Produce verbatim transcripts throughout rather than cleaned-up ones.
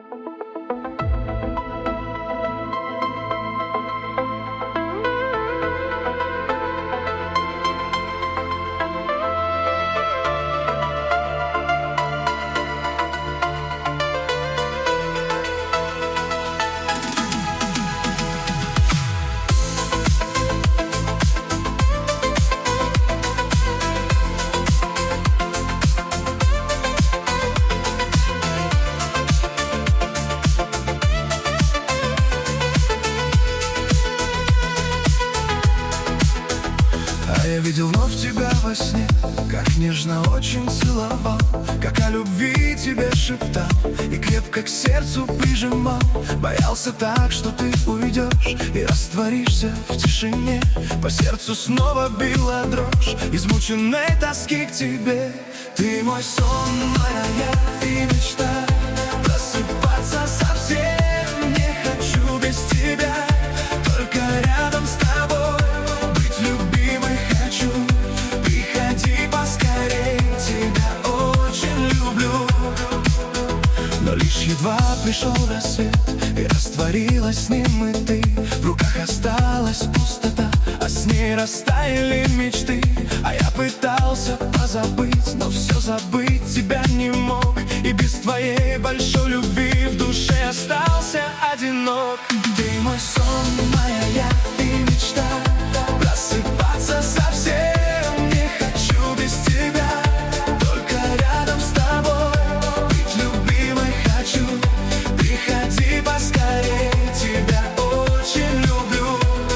Я видел вновь тебя во сне, как нежно очень целовал, как о любви тебе шептал и крепко к сердцу прижимал. Боялся так, что ты уйдешь и растворишься в тишине. По сердцу снова била дрожь измученной тоски к тебе. Ты мой сон, моя и мечта. Просыпаться совсем не хочу без тебя, только рядом с тобой. Едва пришел рассвет, и растворилась с ним и ты. В руках осталась пустота, а с ней растаяли мечты. А я пытался позабыть, но все забыть тебя не мог. И без твоей большой любви в душе остался одинок. Ты мой сон, моя явь и мечта. Просыпаться совсем не хочу без тебя, только рядом с тобой. Приходи поскорей, тебя очень люблю.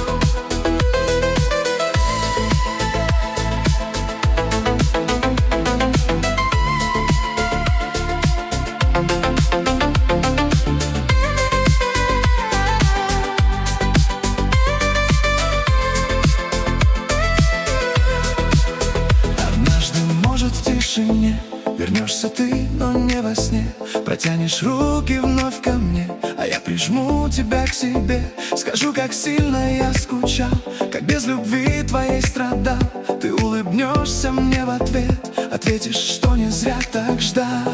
Однажды, может, в тишине вернешься ты, но не во сне. Протянешь руки вновь ко мне, а я прижму тебя к себе. Скажу, как сильно я скучал, как без любви твоей страдал. Ты улыбнешься мне в ответ, ответишь, что не зря так ждал.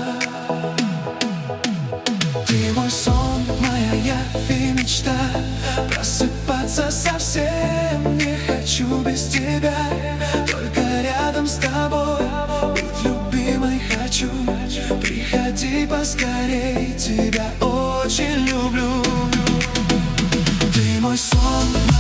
Ты мой сон, моя явь и мечта. Просыпаться совсем не хочу без тебя, только рядом с тобой. Быть любимой хочу, приходи поскорей, тебя очень люблю. Ты мой сон.